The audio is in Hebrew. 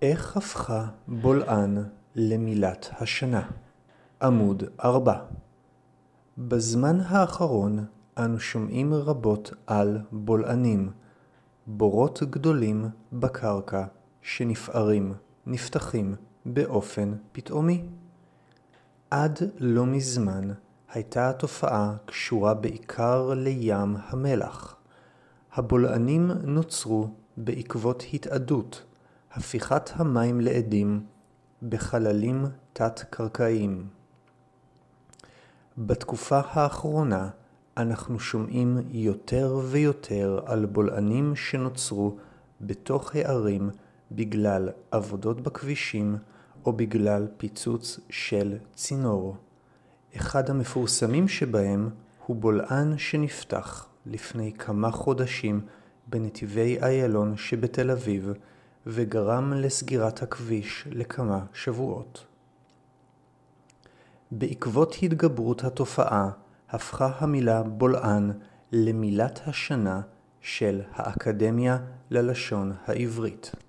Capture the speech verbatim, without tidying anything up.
איך הפכה בולען למילת השנה? עמוד ארבע. בזמן האחרון אנו שומעים רבות על בולענים, בורות גדולים בקרקע שנפערים, נפתחים באופן פתאומי. עד לא מזמן הייתה התופעה קשורה בעיקר לים המלח. הבולענים נוצרו בעקבות התאדות, הפיכת המים לאדים בחללים תת-קרקעיים. בתקופה האחרונה אנחנו שומעים יותר ויותר על בולענים שנוצרו בתוך הערים בגלל עבודות בכבישים או בגלל פיצוץ של צינור. אחד המפורסמים שבהם הוא בולען שנפתח לפני כמה חודשים בנתיבי איילון שבתל אביב וגרם לסגירת הכביש לכמה שבועות. בעקבות התגברות התופעה הפכה המילה בולען למילת השנה של האקדמיה ללשון העברית.